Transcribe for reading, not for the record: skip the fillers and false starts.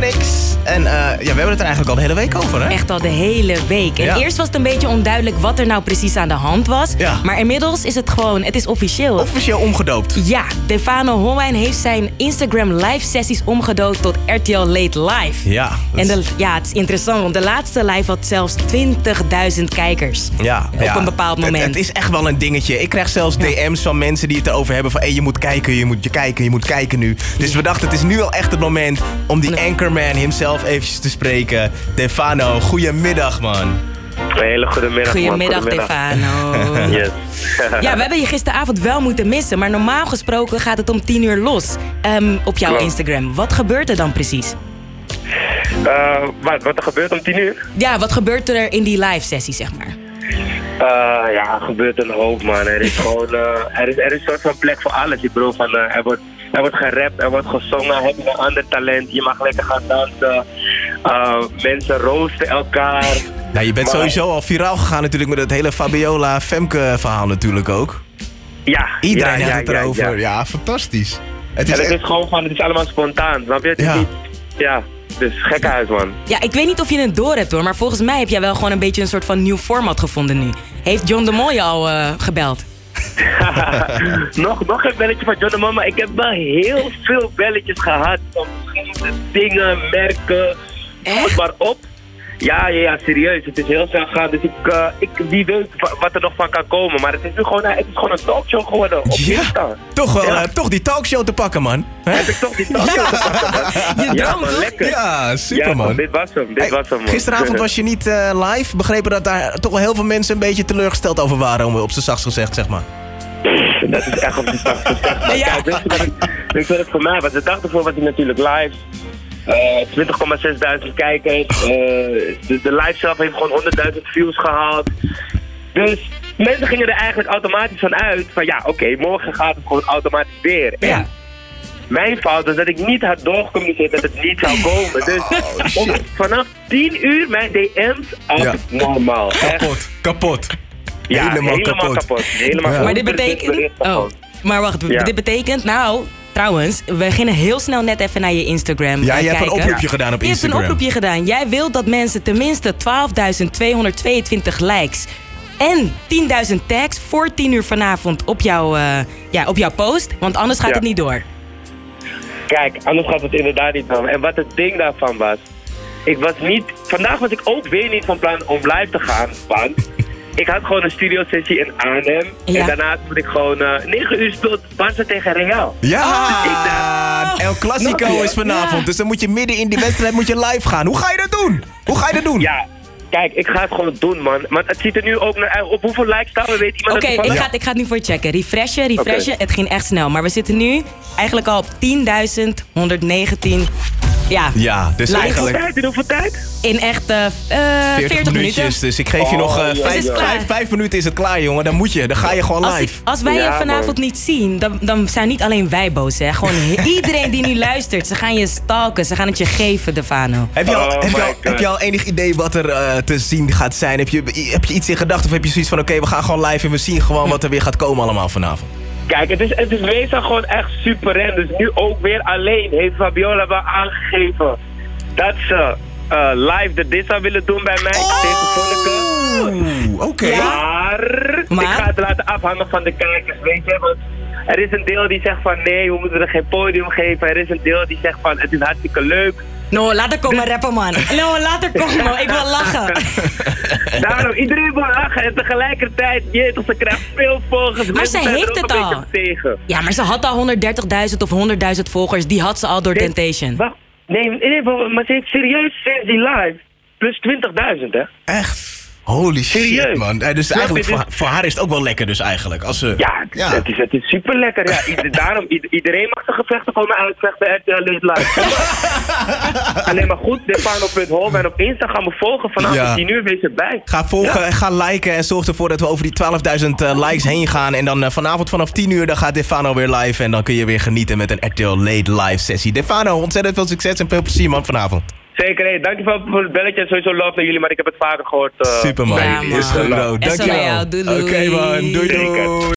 Onyx. En we hebben het er eigenlijk al de hele week over, hè? Echt al de hele week. En eerst was het een beetje onduidelijk wat er nou precies aan de hand was. Ja. Maar inmiddels is het is officieel. Officieel omgedoopt. Ja, Defano Holwijn heeft zijn Instagram live sessies omgedoopt tot RTL Late Live. Ja. En het is interessant, want de laatste live had zelfs 20.000 kijkers. Ja. Op een bepaald moment. Het is echt wel een dingetje. Ik krijg zelfs DM's van mensen die het erover hebben van... je moet kijken, je moet kijken nu. Dus we dachten, het is nu wel echt het moment om die anchorman himself eventjes te spreken. Defano, goedemiddag, man. Een hele goedemiddag, man. Goedemiddag, Defano. Yes. Ja, we hebben je gisteravond wel moeten missen, maar normaal gesproken gaat het om 10:00 los op jouw Instagram. Wat gebeurt er dan precies? Wat er gebeurt om 10:00? Ja, wat gebeurt er in die live sessie, zeg maar? Er gebeurt een hoop, man. Er is gewoon er is een soort van plek voor alles. Ik bedoel, er wordt gerapt, er wordt gezongen, heb je een ander talent, je mag lekker gaan dansen. Mensen roosten elkaar. Nou, je bent sowieso al viraal gegaan natuurlijk met het hele Fabiola Femke verhaal natuurlijk ook. Ja. Iedereen had het erover. Ja, fantastisch. Het is gewoon van, het is allemaal spontaan, snap je? Het is niet, dus gekkenhuis, man. Ja, ik weet niet of je het door hebt hoor, maar volgens mij heb jij wel gewoon een beetje een soort van nieuw format gevonden nu. Heeft John de Mol je al gebeld? nog een belletje van John de Mol, maar ik heb wel heel veel belletjes gehad. Van verschillende dingen, merken, noem het maar op. Ja, serieus. Het is heel snel gaan. Dus wie weet wat er nog van kan komen. Maar het is nu gewoon, een talkshow geworden op Insta. Toch die talkshow te pakken, man. Heb ik toch die talkshow te pakken, man. Ja, man, lekker. Ja, super, man. Dit was hem, man. Gisteravond was je niet live. Begrepen dat daar toch wel heel veel mensen een beetje teleurgesteld over waren, op z'n zachtst gezegd, zeg maar. Dat is echt op z'n zachtst gezegd. Maar kijk, weet je wat het voor mij was? De dag ervoor was hij natuurlijk live. 20.600 kijkers. De live zelf heeft gewoon 100.000 views gehaald. Dus mensen gingen er eigenlijk automatisch van uit. Van oké, morgen gaat het gewoon automatisch weer. Ja. En mijn fout was dat ik niet had doorgecommuniceerd dat het niet zou komen. Dus vanaf 10:00 mijn DM's abnormaal. Kapot. Ja, helemaal kapot. Maar dit betekent... maar wacht, dit betekent trouwens, we gingen heel snel net even naar je Instagram Ja, je hebt kijken. een oproepje gedaan op Instagram. Je hebt een oproepje gedaan. Jij wilt dat mensen tenminste 12.222 likes en 10.000 tags voor 10:00 vanavond op jouw post. Want anders gaat het niet door. Kijk, anders gaat het inderdaad niet door. En wat het ding daarvan was... Vandaag was ik ook weer niet van plan om live te gaan. Want ik had gewoon een studiosessie in Arnhem. Ja. En daarna moet ik gewoon 9 uur speelt Barca tegen Real. Ja, El Clasico is vanavond. Ja. Dus dan moet je midden in die wedstrijd live gaan. Hoe ga je dat doen? Ja, kijk, ik ga het gewoon doen, man. Want het ziet er nu ook naar... Op hoeveel likes staan we? Weet iemand Oké, ik ga het nu voor je checken. Refreshen. Okay. Het ging echt snel. Maar we zitten nu eigenlijk al op 10.119... Ja, dus eigenlijk... In hoeveel tijd? In echt 40 minuten. Dus ik geef je nog 5 minuten is het klaar, jongen. Dan ga je gewoon live. Als wij je vanavond niet zien, dan zijn niet alleen wij boos, hè. Gewoon iedereen die nu luistert. Ze gaan je stalken, ze gaan het je geven, Defano. Heb je al enig idee wat er te zien gaat zijn? Heb je iets in gedachten of heb je zoiets van... Oké, we gaan gewoon live en we zien gewoon wat er weer gaat komen allemaal vanavond? Kijk, het is wezen gewoon echt super rem. Dus nu ook weer alleen heeft Fabiola wel aangegeven dat ze live de dit zou willen doen bij mij tegen Vonneke. Oké. Maar ik ga het laten afhangen van de kijkers, weet je. Want er is een deel die zegt van nee, we moeten er geen podium geven. Er is een deel die zegt van het is hartstikke leuk. No, laat er komen rappen, man. No, laat er komen. Ik wil lachen. Daarom, iedereen wil lachen en tegelijkertijd, ze krijgt veel volgers. Maar ze heeft het al. Ja, maar ze had al 130.000 of 100.000 volgers. Die had ze al door Temptation. Wacht, nee, maar ze heeft serieus sinds die live plus 20.000, hè? Echt? Holy shit, man. Dus eigenlijk voor haar is het ook wel lekker dus eigenlijk. Als ze, Het is super lekker. Ja. Daarom, iedereen mag zijn gevechten komen uitvechten RTL Live. Alleen maar goed, Defano.hol en op Instagram me volgen vanaf 10:00 wees erbij. Ga volgen, ga liken en zorg ervoor dat we over die 12.000 likes heen gaan. En dan vanavond vanaf 10:00 dan gaat Defano weer live. En dan kun je weer genieten met een RTL Late Live sessie. Defano, ontzettend veel succes en veel plezier, man, vanavond. Zeker, dankjewel voor het belletje en sowieso love naar jullie, maar ik heb het vaker gehoord. Super, man. Ja, man. Is goed, bro. Dankjewel. Oké, man. Doei, doei.